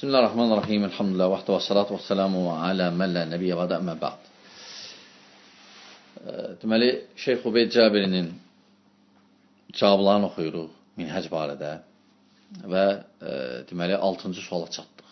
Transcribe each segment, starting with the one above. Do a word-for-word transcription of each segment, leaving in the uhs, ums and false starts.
Bismillahirrahmanirrahim. Elhamdülillah və və salatu və selamu alə mən lə nəbiyyə və də əmmə bə'd. Deməli, Şeyx Ubeyd Cəbirinin cavablarını oxuyuruq minhəc barədə və e, deməli, altıncı suala çatdıq.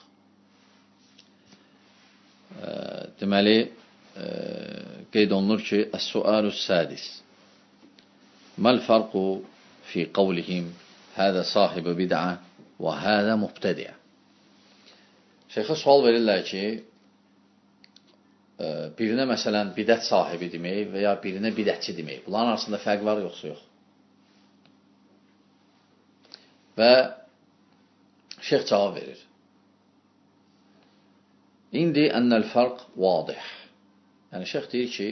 E, deməli, e, qeyd olunur ki, Əs-sualus sədis. Məl fərqu fi qavlihim hədə sahibi bid'ə və hədə mubtədiyə. Şeyxə sual verirlər ki, birinə məsələn bidət sahibi demək və ya birinə bidətçi demək. Bunların arasında fərq var yoxsa yox? Və şeyx cavab verir. İndi ennəl fərq vadih. Yəni şeyx deyir ki,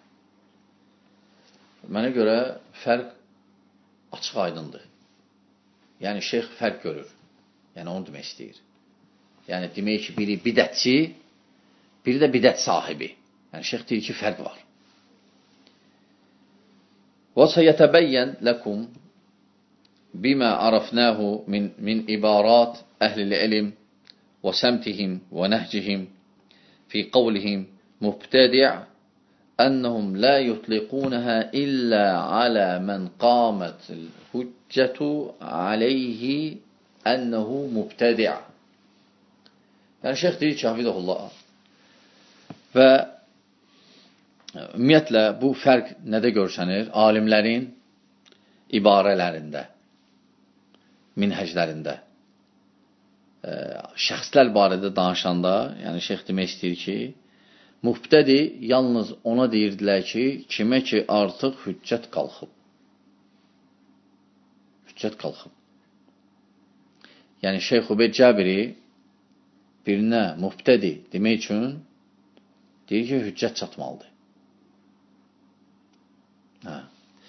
mənə görə fərq açıq aydındır. Yəni şeyx fərq görür. Yəni onu demək istəyir. Yəni demək ki, biri bidətçi, biri də bidət sahibi. Yəni şeyx deyir ki, fərq var. Və səyətəbəyyən ləkum bimə arafnahu min, min ibarat əhlil ilm və səmtihim və nəhcihim fi qavlihim mubtədi' ənəhum la yutliqunəha illə alə mən qamət hüccətu aleyhi ənəhu mubtədi'. Yəni, şeyx deyir ki, hafidəhullah və ümumiyyətlə, bu fərq nədə görsənir? Alimlərin ibarələrində, minhəclərində, e, şəxslər barədə danışanda, yəni şeyx demək istəyir ki, mübtədi yalnız ona deyirdilər ki, kimə ki artıq hüccət qalxıb. Hüccət qalxıb. Yəni, Şeyx Ubeyd Cəbiri birinə mübtədi demək üçün deyir ki, hüccət çatmalıdır. Hə.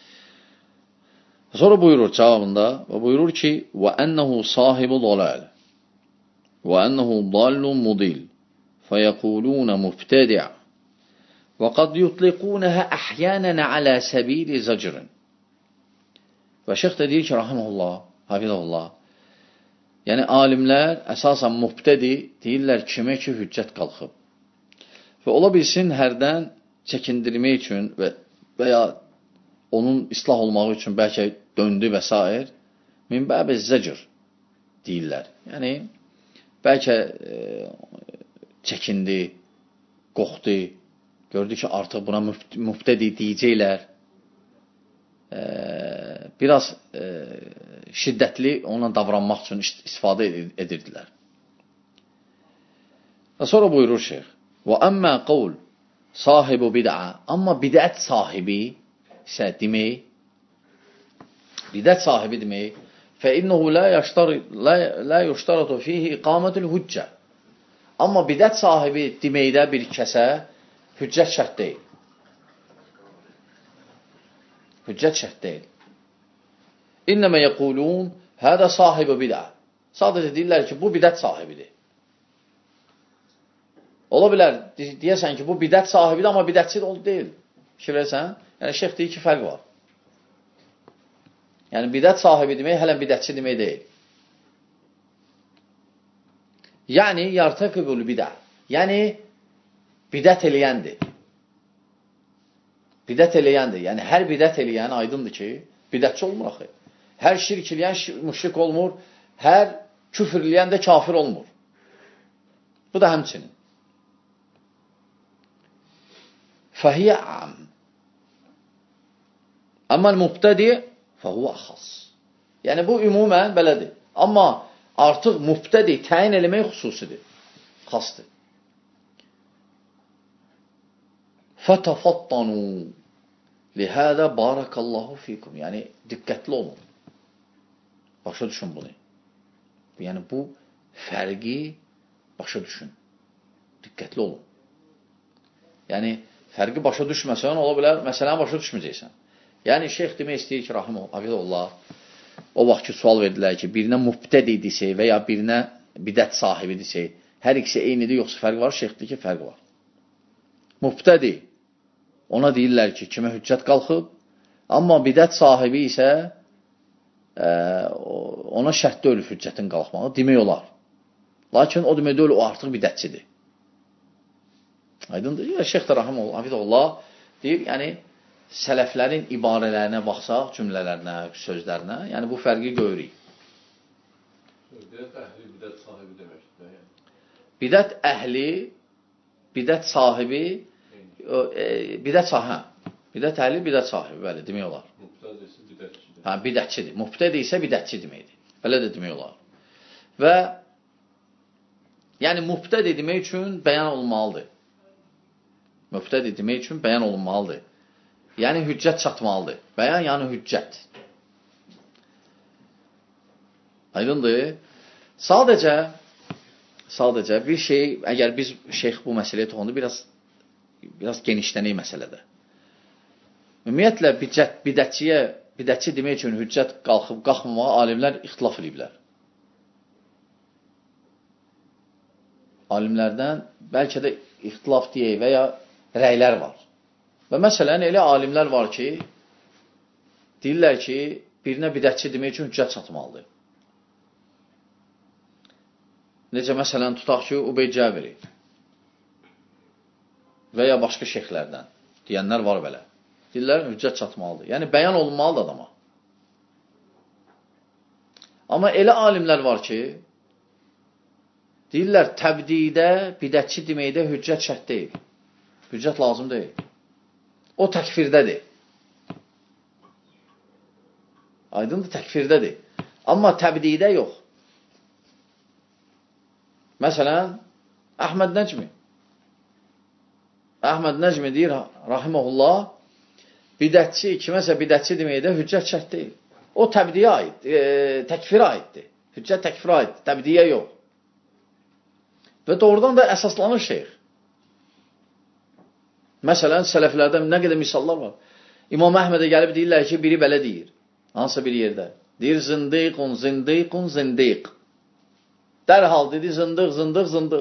Sonra buyurur cavabında və buyurur ki, və ənəhu sahibu dalal və ənəhu dallun mudil fəyəqulunə mübtədi' və qad yutliqunəhə əhyənən alə səbili zəcrin. Və şeyx də deyir ki, rahiməhullah, hafidəhullah, yəni, alimlər əsasən mübtədi deyirlər kimə ki, hüccət qalxıb. Və ola bilsin, hərdən çəkindirmək üçün və, və ya onun islah olmağı üçün bəlkə döndü və s. min bəbi zəcr deyirlər. Yəni, bəlkə e, çəkindi, qorxdu, gördü ki, artıq buna mübtədi deyəcəklər. E, biraz e, şiddətli ona davranmaq üçün istifadə edirdilər. Və sonra buyurur şeyx, və əmmə qavl sahibu bid'a, amma bidət sahibi isə demək, bidət sahibi demək, fə innəhu la yuştaratu fihi iqamətül hüccə. Amma bidət sahibi deməkdə bir kəsə hüccət şərt deyil. Hüccət şərt deyil. İnnəmə yəqulun hədə sahibi bid'a. Sadəcə deyirlər ki, bu bidət sahibidir. Ola bilər, deyəsən ki, bu bidət sahibidir, amma bidətçi deyil. Fikirlərsən? Yəni, şeyx deyir ki, fərq var. Yəni, bidət sahibi demək, hələn bidətçi demək deyil. Yəni, yartəqibul bidə. Yəni, bidət eləyəndir. Bidət eləyəndir. Yəni, hər bidət eləyən aydındır ki, bidətçi olmur axı. Hər şirk eləyən müşrik olmur, hər küfr eləyən də kafir olmur. Bu da həmçinin. Fəhiyyə əm. Əmməl mübtədi fəhuvə xas. Yəni, bu ümumən belədir. Amma artıq mübtədi təyin eləmək xüsusidir. Xasdır. Fətəfattanu lihədə barakallahu fikum. Yəni, diqqətli olun. Başa düşün bunu. Yəni, bu fərqi başa düşün. Diqqətli olun. Yəni, fərqi başa düşməsən, ola bilər, məsələni başa düşməyəcəksən. Yəni, şeyx demək istəyir ki, rahiməhullah, o vaxt ki, sual verdilər ki, birinə mübtədi desək və ya birinə bidət sahibi desək, hər ikisi eynidir, yoxsa fərq var? Şeyx deyir ki, fərq var. Mübtədi, ona deyirlər ki, kimə hüccət qalxıb, amma bidət sahibi isə e, ona şərt deyil hüccətin qalxmağı, demək olar. Lakin o demək deyil, o artıq bidətçidir. Aydındır. Ya, Şeyx də Rahiməhullah deyir, yəni, sələflərin ibarələrinə baxsaq, cümlələrinə, sözlərinə, yəni bu fərqi görürük. Bidət əhli, bidət sahibi deməkdir. Bidət əhli, bidət sahibi, e, bidət sahibi, bidət əhli, bidət sahibi, bəli, demək olar. Mübtədi isə bidətçidir. Hə, bidətçidir. Mübtədi isə bidətçi deməkdir. Belə də demək olar. Və, yəni, mübtədi demək üçün bəyan olunmalıdır. Mübtədi demək üçün bəyan olunmalıdır. Yəni, hüccət çatmalıdır. Bəyan, yəni hüccət. Aydındır. Sadəcə, sadəcə bir şey, əgər biz şeyx bu məsələyə toxundu, biraz, biraz genişlənək məsələdə. Ümumiyyətlə, bidət, bidətçiyə, bidətçi demək üçün hüccət qalxıb, qalxmamağa alimlər ixtilaf ediblər. Alimlərdən bəlkə də ixtilaf deyək və ya rəylər var. Və məsələn, elə alimlər var ki, deyirlər ki, birinə bidətçi demək üçün hüccət çatmalıdır. Necə məsələn, tutaq ki, Ubeyd Cəbiri və ya başqa şeyxlərdən deyənlər var belə. Deyirlər, hüccət çatmalıdır. Yəni, bəyan olunmalıdır adama. Amma elə alimlər var ki, deyirlər, təbdidə, bidətçi deməkdə hüccət şərt deyil. Hüccət lazım deyil. O təkfirdədir. Aydındır, təkfirdədir. Amma təbdidə yox. Məsələn, Əhməd Nəcmi. Əhməd Nəcmi deyir, Rahiməhullah, bidətçi, kiməsə bidətçi deməkdə hüccət şərt deyil. O təbdiyə aid, e, təkfirə aiddir. Hüccət təkfirə aiddir, təbdiyə yox. Və doğrudan da əsaslanır şeyx. Məsələn, sələflərdən nə qədər misallar var. İmam Əhmədə gəlib deyirlər ki, biri belə deyir. Hansısa bir yerdə. Deyir, zindiqun, zindiqun, zindiq. Dərhal dedi, zındıq, zındıq, zındıq.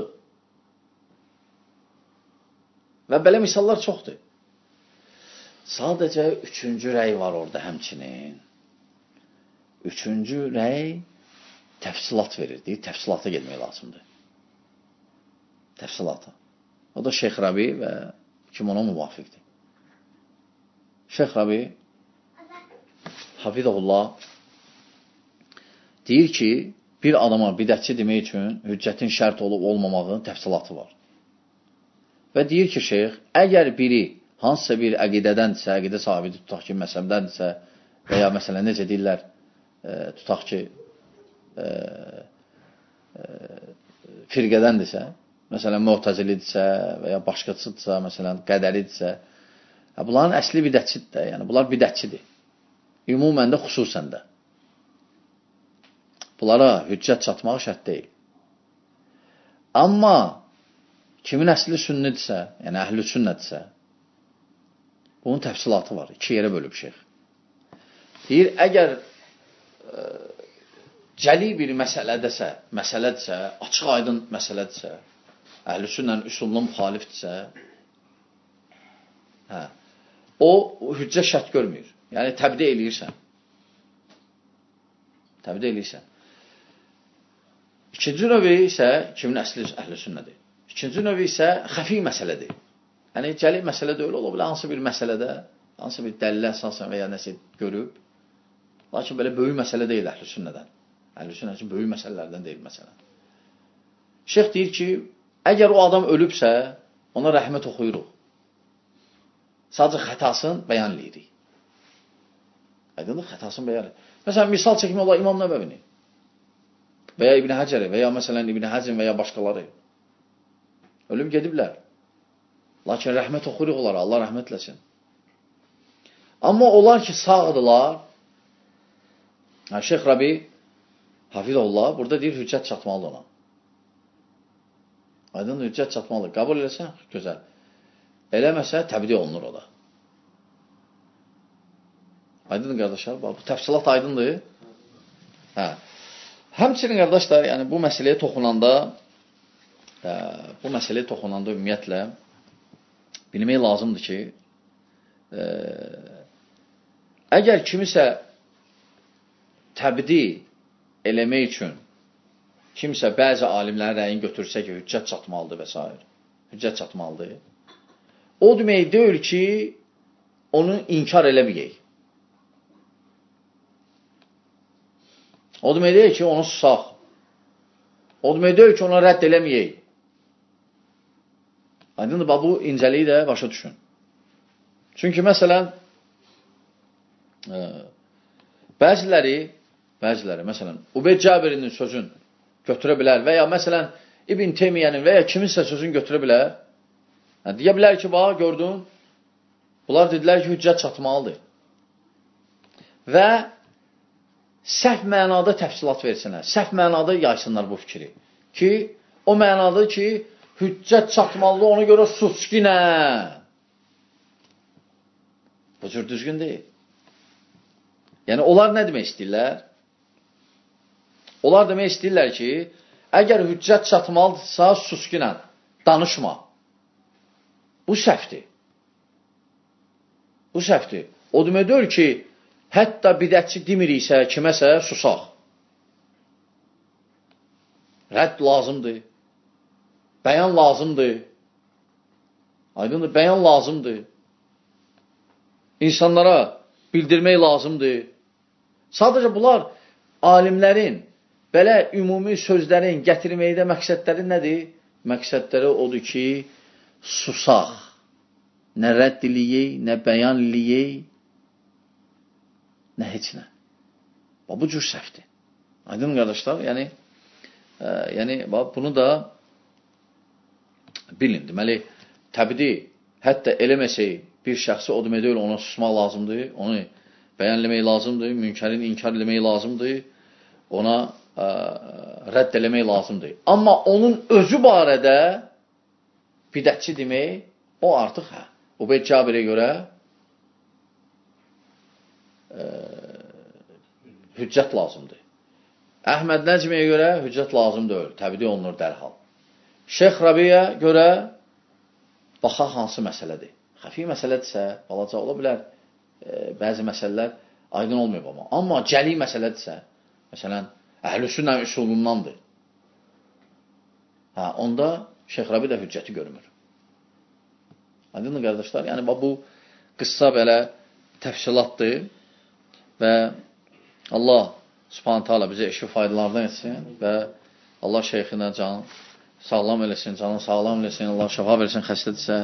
Və belə misallar çoxdur. Sadəcə üçüncü rəy var orada həmçinin. Üçüncü rəy təfsilat verir. Deyir, təfsilata gelmək lazımdır. Təfsilata. O da Şeyx Rabi və kim ona müvafiqdir. Şeyx Rabi Hafizəhullah deyir ki, bir adama bidətçi demək üçün hüccətin şərt olub olmamağının təfsilatı var. Və deyir ki, şeyx, əgər biri hansısa bir əqidədəndirsə, əqidə sahibidir, tutaq ki, məsəbdəndirsə və ya məsələn, necə deyirlər, e, tutaq ki, e, e, firqədəndirsə, məsələn, Mu'təzilidirsə və ya başqasıdırsa, məsələn, qədəridirsə, bunların əsli bidətçidir də, yəni bunlar bidətçidir. Ümumən də, xüsusən də. Bunlara hüccət çatmaq şərt deyil. Amma kimin əsli sünnidirsə, yəni əhl-i sünnədirsə, bunun təfsilatı var. İki yerə bölüb şeyx. Deyir, əgər e, cəli bir məsələdəsə, məsələdirsə, açıq aydın məsələdirsə, əhl-i sünnənin üsuluna müxalifdirsə, hə, o hüccə şərt görmür. Yəni, təbdi eləyirsən. Təbdi eləyirsən. İkinci növü isə, kimin əsli əhl-i sünnədir. İkinci növü isə xəfi məsələdir. Yəni, cəli məsələ deyil, ola bilər, hansı bir məsələdə, hansı bir dəlillə əsasən və ya nəsə görüb, lakin belə böyük məsələ deyil əhl-i sünnədən. Əhl-i sünnə üçün böyük məsələlərdən deyil məsələn. Şeyx deyir ki, əgər o adam ölübsə, ona rəhmət oxuyuruq. Sadəcə xətasını bəyan edirik. Aydındır, xətasını bəyan edirik. Məsələn, misal çəkmək olar İmam Nəvəvini və ya İbn Həcəri və ya məsələn İbn Həzm və ya başqaları. Ölüb gediblər. Lakin rəhmət oxuyuruq onlara, Allah rəhmətləsin. Amma onlar ki, sağdırlar, Şeyx Rabi Hafizəhullah burada deyir, hüccət çatmalıdır ona. Aydın hüccət çatmalıdır. Qəbul eləsən, gözəl. Eləməsə, təbdi olunur o da. Aydın qardaşlar, bu təfsilat aydındır. Hə. Həmçinin qardaşlar, yəni bu məsələyə toxunanda, hə, bu məsələyə toxunanda ümumiyyətlə bilmək lazımdır ki, ə, əgər kimisə təbdi eləmək üçün kimsə bəzi alimlərin rəyini götürsə ki, hüccət çatmalıdır və s. Hüccət çatmalıdır. O demək deyil ki, onu inkar eləməyək. O demək deyil ki, onu susaq. O demək deyil ki, onu rədd eləməyək. Aydındır, bu incəliyi də başa düşün. Çünki, məsələn, e, bəziləri, bəziləri, məsələn, Ubeyd Cabirinin sözün götürə bilər və ya, məsələn, İbn Teymiyyənin və ya kiminsə sözünü götürə bilər. Yəni, deyə bilər ki, bax, gördün, bunlar dedilər ki, hüccət çatmalıdır. Və səhv mənada təfsilat versinlər, səhv mənada yaysınlar bu fikri. Ki, o mənada ki, hüccət çatmalıdır, ona görə sus ki, nə? Bu cür düzgün deyil. Yəni, onlar nə demək istəyirlər? Onlar demək istəyirlər ki, əgər hüccət çatmalıdırsa, sus ki, nə? Danışma. Bu səhvdir. Bu səhvdir. O demək deyil ki, hətta bidətçi demiriksə, kiməsə susaq. Rədd lazımdır. Bəyan lazımdır. Aydındır, bəyan lazımdır. İnsanlara bildirmək lazımdır. Sadəcə bunlar alimlərin belə ümumi sözlərin gətirməkdə məqsədləri nədir? Məqsədləri odur ki, susaq. Nə rədd eləyək, nə bəyan eləyək, nə heç nə. Bu cür səhvdir. Aydın qardaşlar, yəni, e, yəni bunu da bilin. Deməli, təbdi, hətta eləməsək bir şəxsi o demək deyil, ona susmaq lazımdır, onu bəyənləmək lazımdır, münkərin inkar eləmək lazımdır, ona ə, rədd eləmək lazımdır. Amma onun özü barədə bidətçi demək, o artıq hə, Ubeyd Cabirə görə ə, hüccət lazımdır. Əhməd Nəcmiyə görə hüccət lazım deyil, təbdi olunur dərhal. Şeyx Rabiyə görə baxaq hansı məsələdir. Xəfi məsələdirsə, balaca ola bilər, e, bəzi məsələlər aydın olmayıb amma. Amma cəli məsələdirsə, məsələn, əhlüsünnə üsulundandır. Hə, onda Şeyx Rabi də hüccəti görmür. Aydınlı qardaşlar, yəni bu qıssa belə təfsilatdır və Allah Subhanahu taala bizə eşi faydalardan etsin və Allah şeyxinə can sağlam eləsin, canı sağlam eləsin, Allah şəfa versin xəstədirsə.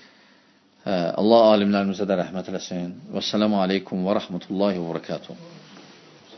Allah alimlərimizə də rəhmət eləsin. Vəssalamu aleykum və rəhmətullahi və bərəkatuhu.